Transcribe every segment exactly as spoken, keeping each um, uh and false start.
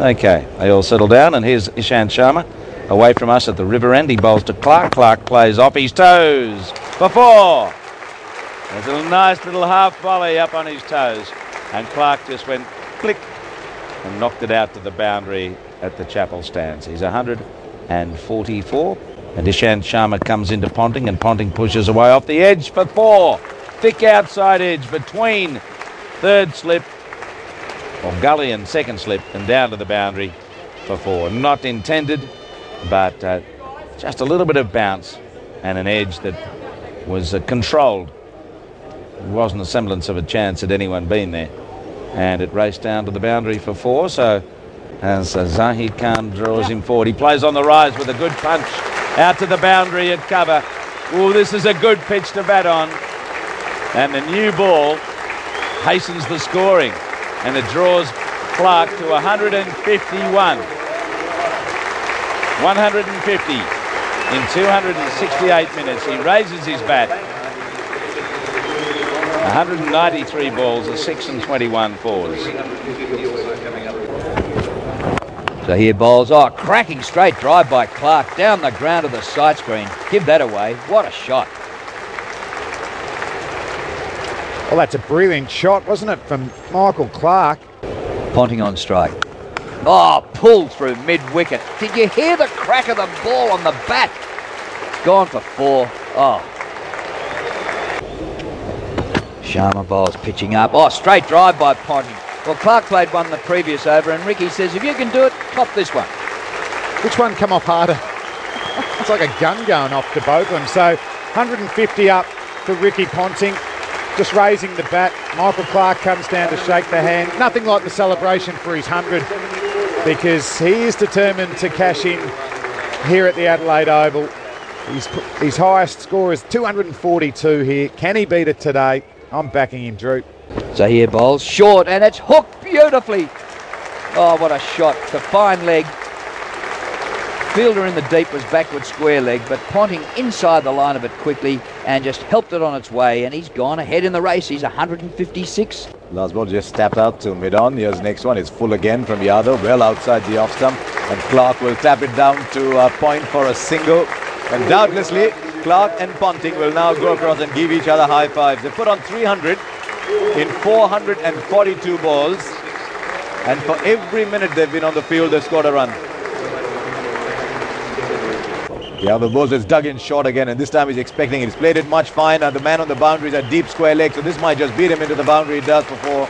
Okay, they all settle down, and here's Ishant Sharma away from us at the river end. He bowls to Clark. Clark plays off his toes for four. There's a nice little half volley up on his toes, and Clark just went click and knocked it out to the boundary at the Chapel stands. He's one hundred forty-four, and Ishant Sharma comes into Ponting, and Ponting pushes away off the edge for four. Thick outside edge between third slip or gully and second slip, and down to the boundary for four. Not intended, but uh, just a little bit of bounce and an edge that was uh, controlled. There wasn't a semblance of a chance had anyone been there. And it raced down to the boundary for four. So as uh, Zahid Khan draws him forward, he plays on the rise with a good punch out to the boundary at cover. Oh, this is a good pitch to bat on. And the new ball hastens the scoring, and it draws Clark to one hundred fifty-one. one hundred fifty in two hundred sixty-eight minutes. He raises his bat. one hundred ninety-three balls, a six and twenty-one fours. So here bowls, oh, cracking straight drive by Clark down the ground of the side screen. Give that away. What a shot. Well, that's a brilliant shot, wasn't it, from Michael Clark? Ponting on strike. Oh, pulled through mid-wicket. Did you hear the crack of the ball on the bat? Gone for four. Oh. Sharma bowls pitching up. Oh, straight drive by Ponting. Well, Clark played one the previous over, and Ricky says, if you can do it, top this one. Which one come off harder? It's like a gun going off to both of them. So one hundred fifty up for Ricky Ponting. Just raising the bat. Michael Clark comes down to shake the hand. Nothing like the celebration for his one hundred, because he is determined to cash in here at the Adelaide Oval. His, his highest score is two hundred forty-two here. Can he beat it today? I'm backing him, Drew. So here bowls short, and it's hooked beautifully. Oh, what a shot. The fine leg. Fielder in the deep was backward square leg, but Ponting inside the line of it quickly and just helped it on its way, and he's gone ahead in the race. He's one hundred fifty-six. Last ball just tapped out to mid-on. Here's next one. It's full again from Yadav, well outside the off stump, and Clark will tap it down to a point for a single. And doubtlessly, Clark and Ponting will now go across and give each other high fives. They put on three hundred in four hundred forty-two balls, and for every minute they've been on the field, they've scored a run. Yeah, the ball is dug in short again, and this time he's expecting it. He's played it much finer. The man on the boundary is a deep square leg, so this might just beat him into the boundary. It does before.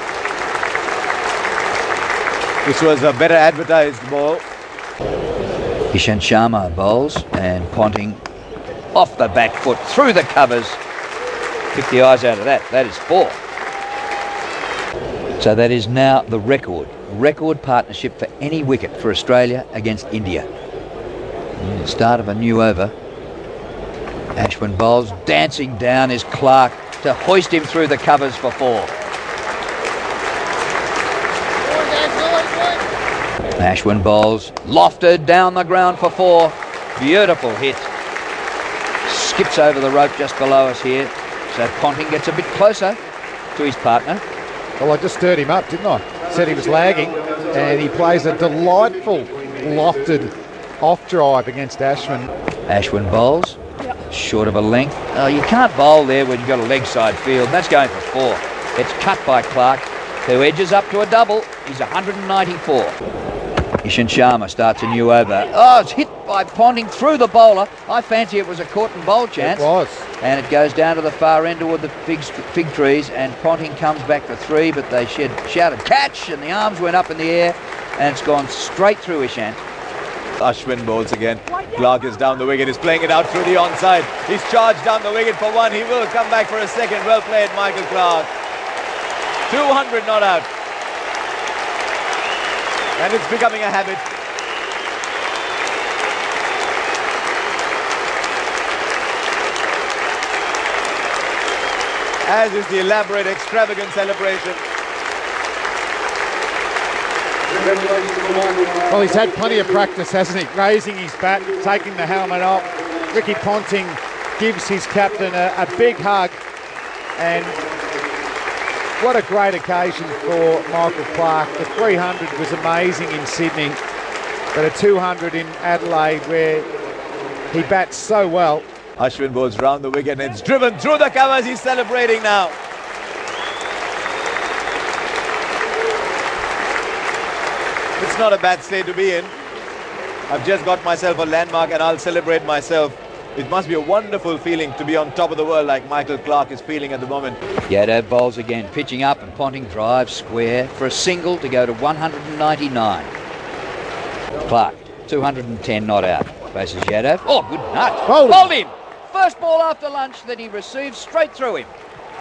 This was a better advertised ball. Ishant Sharma bowls, and Ponting off the back foot, through the covers. Pick the eyes out of that. That is four. So that is now the record. Record partnership for any wicket for Australia against India. The start of a new over. Ashwin bowls. Dancing down is Clark to hoist him through the covers for four. Ashwin bowls. Lofted down the ground for four. Beautiful hit. Skips over the rope just below us here. So Ponting gets a bit closer to his partner. Well, I just stirred him up, didn't I? Said he was lagging, and he plays a delightful lofted off drive against Ashwin. Ashwin bowls, short of a length. Oh, you can't bowl there when you've got a leg side field. That's going for four. It's cut by Clark, who edges up to a double. He's one hundred ninety-four. Ishant Sharma starts a new over. Oh, it's hit by Ponting through the bowler. I fancy it was a caught and bowl chance. It was. And it goes down to the far end toward the fig, fig trees, and Ponting comes back for three, but they shed, shouted catch, and the arms went up in the air, and it's gone straight through Ishant. Ashwin bowls again. Clark is down the wicket. He's playing it out through the onside. He's charged down the wicket for one. He will come back for a second. Well played, Michael Clark. two hundred not out. And it's becoming a habit. As is the elaborate, extravagant celebration. Well, he's had plenty of practice, hasn't he? Raising his bat, taking the helmet off. Ricky Ponting gives his captain a, a big hug, and What a great occasion for Michael Clarke. The three hundred was amazing in Sydney, but a two hundred in Adelaide where he bats so well. Ashwin bowls round the wicket and it's driven through the covers. He's celebrating now. It's not a bad state to be in. I've just got myself a landmark and I'll celebrate myself. It must be a wonderful feeling to be on top of the world like Michael Clarke is feeling at the moment. Yadav bowls again, pitching up and Ponting drives square for a single to go to one hundred ninety-nine. Clarke, two hundred ten not out. Faces Yadav. Oh, good nut. Bowled him. Bowled him. First ball after lunch that he received straight through him.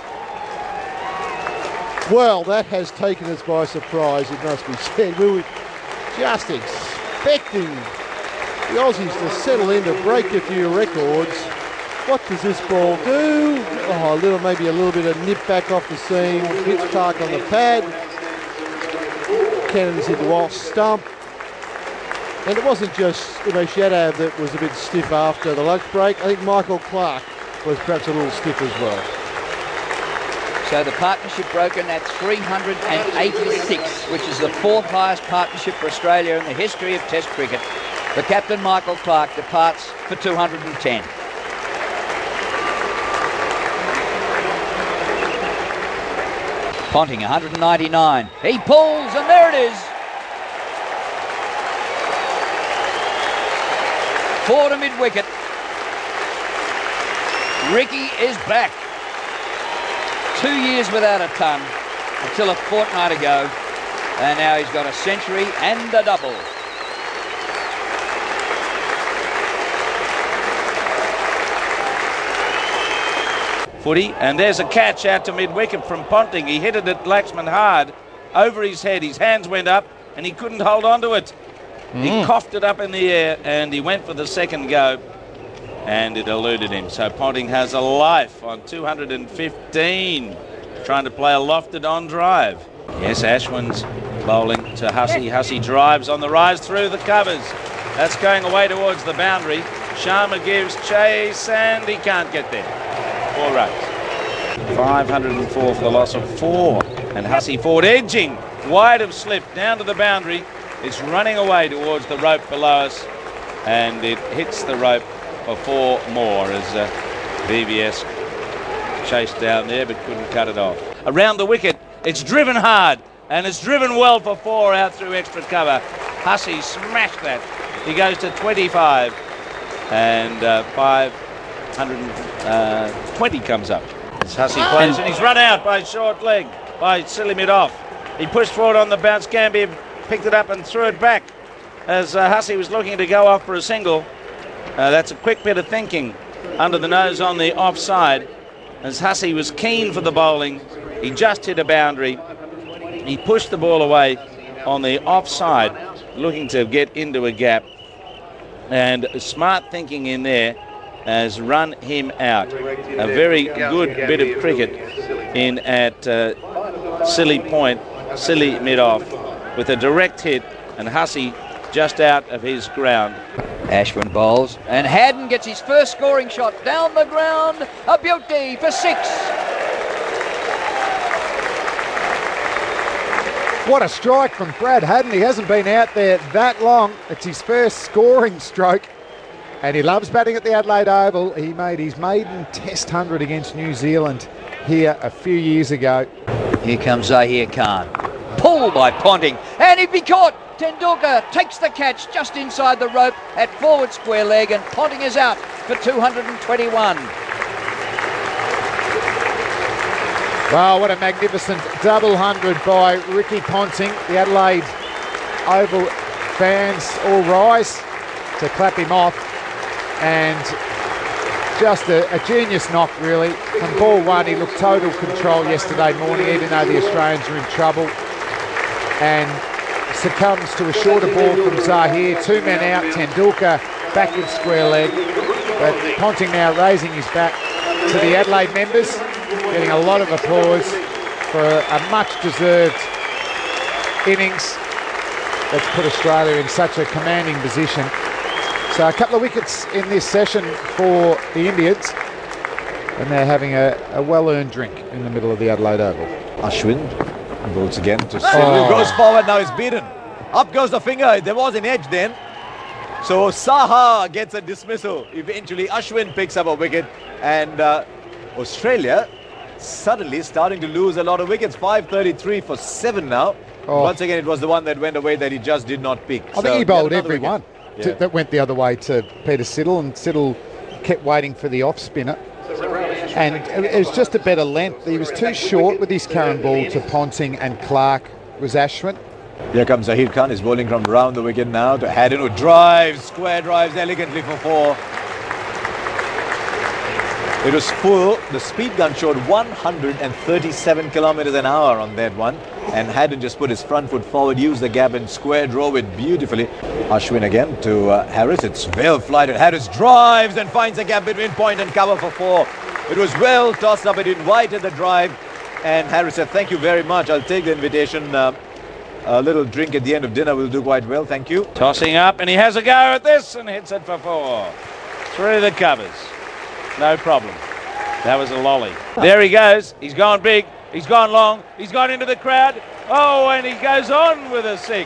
Well, that has taken us by surprise, it must be said. We were just expecting the Aussies to settle in to break a few records. What does this ball do? Oh, a little, maybe a little bit of nip back off the seam. Hits Clarke on the pad. Cannons hit the off stump. And it wasn't just Umesh Yadav that was a bit stiff after the lunch break. I think Michael Clarke was perhaps a little stiff as well. So the partnership broken at three hundred eighty-six, which is the fourth highest partnership for Australia in the history of Test cricket. The captain, Michael Clarke, departs for two hundred ten. Ponting, one hundred ninety-nine. He pulls, and there it is. Four to mid-wicket. Ricky is back. Two years without a ton until a fortnight ago. And now he's got a century and a double. Footy, and there's a catch out to mid-wicket from Ponting. He hit it at Laxman hard, over his head. His hands went up, and he couldn't hold on to it. Mm. He coughed it up in the air, and he went for the second go, and it eluded him. So Ponting has a life on two hundred fifteen, trying to play a lofted on drive. Yes, Ashwin's bowling to Hussey. Hussey drives on the rise through the covers. That's going away towards the boundary. Sharma gives chase, and he can't get there. Four runs. five hundred four for the loss of four. And Hussey forward edging, wide of slip, down to the boundary. It's running away towards the rope below us, and it hits the rope for four more as uh, V V S chased down there but couldn't cut it off. Around the wicket, it's driven hard, and it's driven well for four out through extra cover. Hussey smashed that. He goes to twenty-five, and uh, five hundred twenty comes up. As Hussey plays, and he's run out by short leg, by silly mid-off. He pushed forward on the bounce. Gambier picked it up and threw it back as uh, Hussey was looking to go off for a single. Uh, that's a quick bit of thinking under the nose on the offside, as Hussey was keen for the bowling. He just hit a boundary. He pushed the ball away on the offside, looking to get into a gap, and smart thinking in there has run him out. A very good bit of cricket in at uh, Silly Point, Silly mid-off, with a direct hit, and Hussey just out of his ground. Ashwin bowls, and Haddon gets his first scoring shot down the ground. A beauty for six. What a strike from Brad Haddon. He hasn't been out there that long. It's his first scoring stroke, and he loves batting at the Adelaide Oval. He made his maiden Test one hundred against New Zealand here a few years ago. Here comes Zahir Khan. Pull by Ponting, and he'd be caught. Tendulkar takes the catch just inside the rope at forward square leg, and Ponting is out for two hundred twenty-one. Wow, what a magnificent double hundred by Ricky Ponting. The Adelaide Oval fans all rise to clap him off, and just a, a genius knock really. From ball one, he looked total control yesterday morning, even though the Australians were in trouble, and succumbs to a shorter ball from Zahir. Two men out, Tendulkar backward square leg, but Ponting now raising his bat to the Adelaide members, getting a lot of applause for a, a much deserved innings that's put Australia in such a commanding position. So a couple of wickets in this session for the Indians, and they're having a, a well-earned drink in the middle of the Adelaide Oval. Ashwin bowls again to Sidhu. Goes forward, now he's beaten. Up goes the finger. There was an edge then. So Saha gets a dismissal. Eventually Ashwin picks up a wicket, and uh, Australia suddenly starting to lose a lot of wickets. five thirty-three for seven now. Oh. Once again, it was the one that went away that he just did not pick. I so think he bowled every wicket. one to, yeah. that went the other way to Peter Siddle, and Siddle kept waiting for the off spinner. And it was just a better length. He was too short with his current ball to Ponting, and Clark was Ashwin. Here comes Zahir Khan. He's bowling from round the wicket now to Haddin, who drives, square drives elegantly for four. It was full. The speed gun showed one hundred thirty-seven kilometers an hour on that one. And Haddin just put his front foot forward, used the gap and square drove it beautifully. Ashwin again to uh, Harris. It's well flighted. Harris drives and finds a gap between point and cover for four. It was well tossed up. It invited the drive. And Harris said, thank you very much. I'll take the invitation. Uh, a little drink at the end of dinner will do quite well. Thank you. Tossing up, and he has a go at this and hits it for four. Through the covers. No problem. That was a lolly. There he goes. He's gone big. He's gone long. He's gone into the crowd. Oh, and he goes on with a six.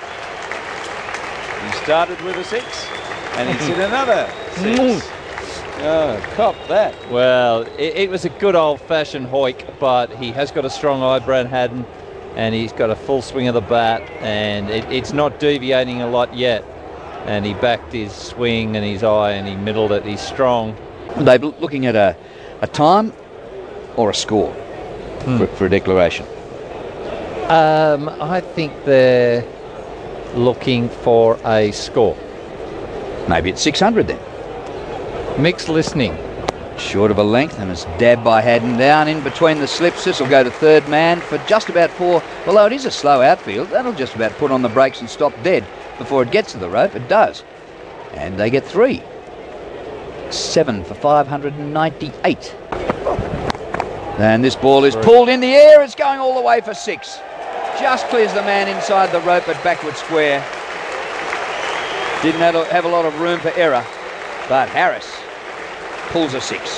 He started with a six, and he's hit another six. Oh, cop that. Well, it, it was a good old-fashioned hoik, but he has got a strong eye, Brad Haddin, and he's got a full swing of the bat, and it, it's not deviating a lot yet. And he backed his swing and his eye, and he middled it. He's strong. They're looking at a, a time or a score hmm. for, for a declaration. Um, I think they're looking for a score. Maybe it's six hundred then. Mixed listening. Short of a length, and it's dabbed by Haddin down in between the slips. This will go to third man for just about four. Although it is a slow outfield, that'll just about put on the brakes and stop dead before it gets to the rope. It does. And they get three. Seven for five hundred ninety-eight. And this ball is pulled in the air. It's going all the way for six. Just clears the man inside the rope at backward square. Didn't have a lot of room for error, but Harris pulls a six.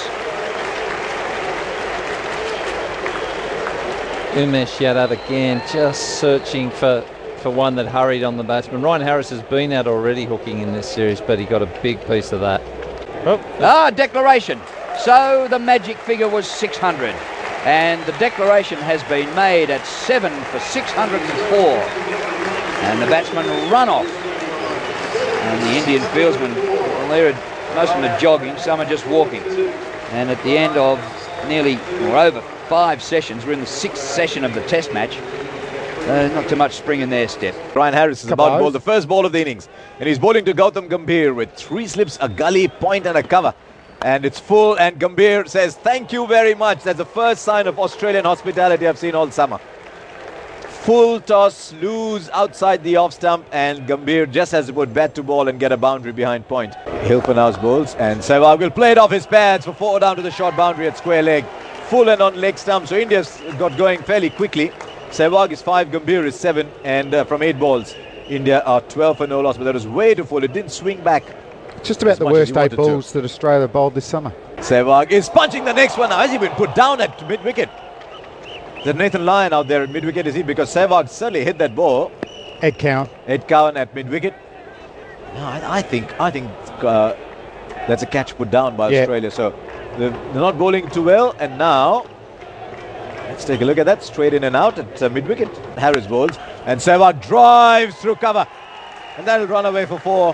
Umesh Yadav again, just searching for, for one that hurried on the batsman. Ryan Harris has been out already hooking in this series, but he got a big piece of that. Oh. Ah, declaration. So the magic figure was six hundred. And the declaration has been made at seven for six hundred four. And the batsmen run off. And the Indian fieldsmen, well, they're, most of them are jogging, some are just walking. And at the end of nearly, or over five sessions, we're in the sixth session of the test match. Uh, not too much spring in their step. Ryan Harris is about to bowl the first ball of the innings. And he's bowling to Gautam Gambhir with three slips, a gully, point and a cover. And it's full, and Gambhir says, thank you very much. That's the first sign of Australian hospitality I've seen all summer. Full toss, loose outside the off stump, and Gambhir just has to put bat to ball and get a boundary behind point. Hilfenhaus bowls, and Sehwag will play it off his pads for four down to the short boundary at square leg. Full and on leg stump, so India's got going fairly quickly. Sehwag is five, Gambhir is seven, and uh, from eight balls, India are twelve for no loss, but that was way too full. It didn't swing back. Just about the worst eight balls that Australia bowled this summer. Sehwag is punching the next one now. Has he been put down at mid-wicket? There's Nathan Lyon out there at mid-wicket, is he? Because Sehwag certainly hit that ball. Ed Cowan. Ed Cowan at mid-wicket. No, I, I think I think uh, that's a catch put down by yeah. Australia. So they're, they're not bowling too well. And now, let's take a look at that. Straight in and out at uh, mid-wicket. Harris bowls. And Sehwag drives through cover. And that'll run away for four.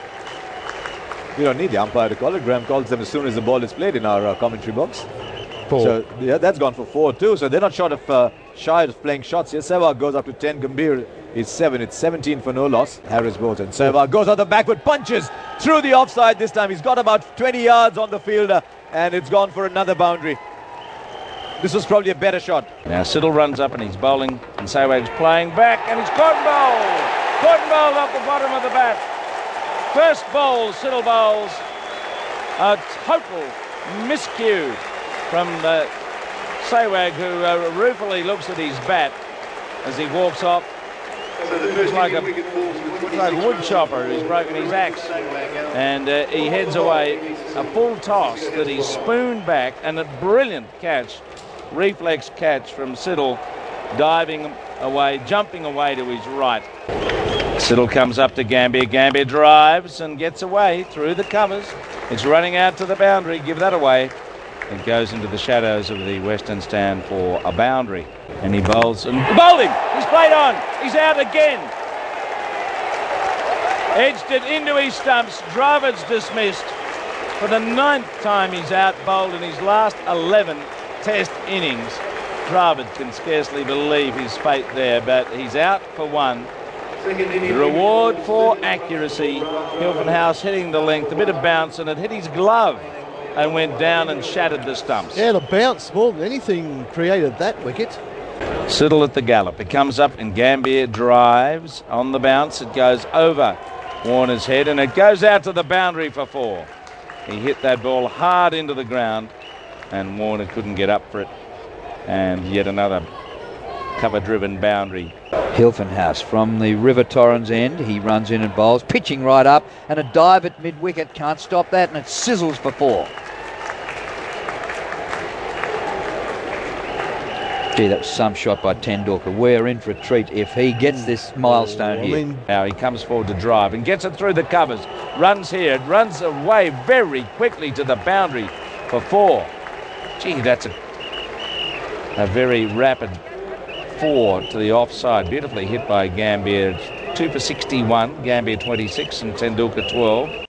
We don't need the umpire to call it. Graham calls them as soon as the ball is played in our uh, commentary box. Four. So yeah, that's gone for four too. So they're not short of uh, shy of playing shots here. Sehwag goes up to ten. Gambhir is seven. It's seventeen for no loss. Harris bowls, and Sehwag goes on the backward, punches through the offside this time. He's got about twenty yards on the fielder, and it's gone for another boundary. This was probably a better shot. Now Siddle runs up and he's bowling, and Sehwag's playing back, and he's caught and bowled. Caught and bowled off the bottom of the bat. First bowl, Siddle bowls. A total miscue from the Sehwag, who uh, ruefully looks at his bat as he walks off. Looks like a, looks like a wood chopper who's broken his axe. And uh, he heads away. A full toss that he spooned back, and a brilliant catch reflex catch from Siddle, diving away, jumping away to his right. Siddle comes up to Gambier. Gambier drives and gets away through the covers. It's running out to the boundary. Give that away. It goes into the shadows of the Western stand for a boundary. And he bowls and bowled him. He's played on. He's out again. Edged it into his stumps. Dravid's dismissed. For the ninth time he's out bowled in his last eleven Test innings. Dravid can scarcely believe his fate there, but he's out for one. The reward for accuracy. Hilton House hitting the length, a bit of bounce, and it hit his glove and went down and shattered the stumps. Yeah, the bounce more than anything created that wicket. Siddle at the gallop. It comes up and Gambier drives on the bounce. It goes over Warner's head and it goes out to the boundary for four. He hit that ball hard into the ground and Warner couldn't get up for it. And yet another cover-driven boundary. Hilton House from the River Torrens end. He runs in and bowls, pitching right up, and a dive at mid-wicket. Can't stop that, and it sizzles for four. Gee, that was some shot by Tendulkar. We're in for a treat if he gets this milestone I here. mean, Now he comes forward to drive and gets it through the covers. Runs here, it runs away very quickly to the boundary for four. Gee, that's a, a very rapid four to the offside. Beautifully hit by Gambier. Two for sixty-one, Gambier twenty-six and Tendulkar twelve.